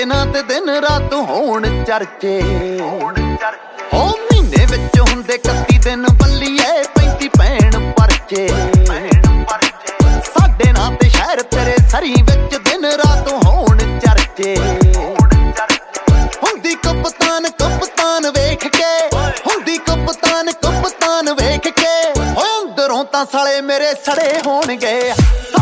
ਨਾ ਤੇ ਦਿਨ ਰਾਤ ਹੋਣ ਚਰਚੇ ਉਹ ਮਹੀਨੇ ਵਿੱਚ ਹੁੰਦੇ 31 ਦਿਨ ਬੱਲੀਏ 35 ਭੈਣ ਪਰਚੇ ਸਾਡੇ ਨਾਂ ਤੇ ਸ਼ਹਿਰ ਤੇਰੇ ਸਰੀ ਵਿੱਚ ਦਿਨ ਰਾਤ ਹੋਣ ਚਰਚੇ ਹੁੰਦੀ ਕਪਤਾਨ ਵੇਖ ਕੇ ਹੁੰਦੀ ਕਪਤਾਨ ਵੇਖ ਕੇ ਓਏ ਅੰਦਰੋਂ ਤਾਂ ਸਾਲੇ ਮੇਰੇ ਸੜੇ ਹੋਣਗੇ।